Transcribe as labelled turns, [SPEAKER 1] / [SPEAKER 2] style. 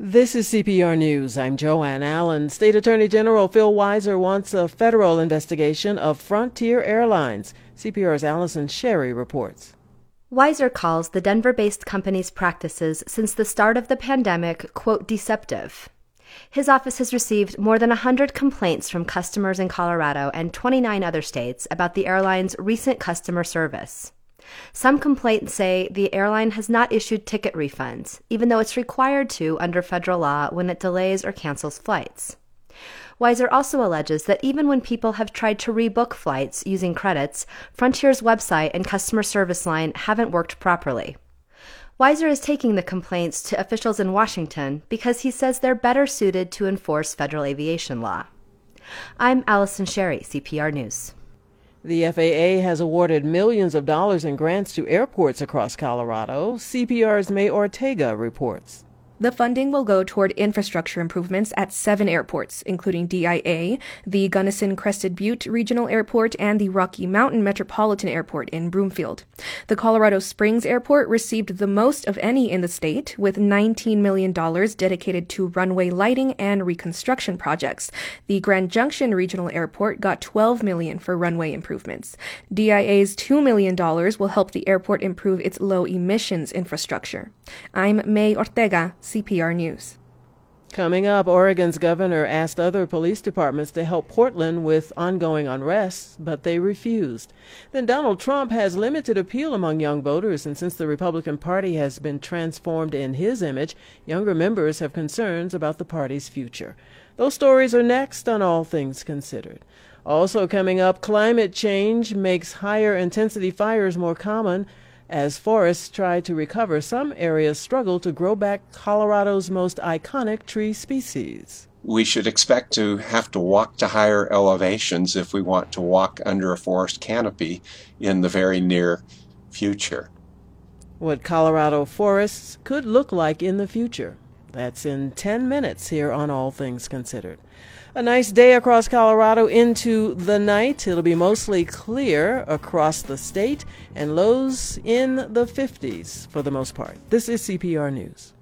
[SPEAKER 1] This is CPR News. I'm Joanne Allen. State Attorney General Phil Weiser wants a federal investigation of Frontier Airlines. CPR's Allison Sherry reports.
[SPEAKER 2] Weiser calls the Denver-based company's practices since the start of the pandemic, quote, deceptive. His office has received more than 100 complaints from customers in Colorado and 29 other states about the airline's recent customer service. Some complaints say the airline has not issued ticket refunds, even though it's required to under federal law when it delays or cancels flights. Weiser also alleges that even when people have tried to rebook flights using credits, Frontier's website and customer service line haven't worked properly. Weiser is taking the complaints to officials in Washington because he says they're better suited to enforce federal aviation law. I'm Allison Sherry, CPR News.
[SPEAKER 1] The FAA has awarded millions of dollars in grants to airports across Colorado. CPR's May Ortega reports.
[SPEAKER 3] The funding will go toward infrastructure improvements at 7 airports, including DIA, the Gunnison-Crested Butte Regional Airport, and the Rocky Mountain Metropolitan Airport in Broomfield. The Colorado Springs Airport received the most of any in the state, with $19 million dedicated to runway lighting and reconstruction projects. The Grand Junction Regional Airport got $12 million for runway improvements. DIA's $2 million will help the airport improve its low-emissions infrastructure. I'm May Ortega, CPR News.
[SPEAKER 1] Coming up, Oregon's governor asked other police departments to help Portland with ongoing unrest, but they refused. Then Donald Trump has limited appeal among young voters, and since the Republican Party has been transformed in his image, younger members have concerns about the party's future. Those stories are next on All Things Considered. Also coming up, climate change makes higher intensity fires more common. As forests try to recover, some areas struggle to grow back Colorado's most iconic tree species.
[SPEAKER 4] We should expect to have to walk to higher elevations if we want to walk under a forest canopy in the very near future.
[SPEAKER 1] What Colorado forests could look like in the future. That's in 10 minutes here on All Things Considered. A nice day across Colorado into the night. It'll be mostly clear across the state and lows in the 50s for the most part. This is CPR News.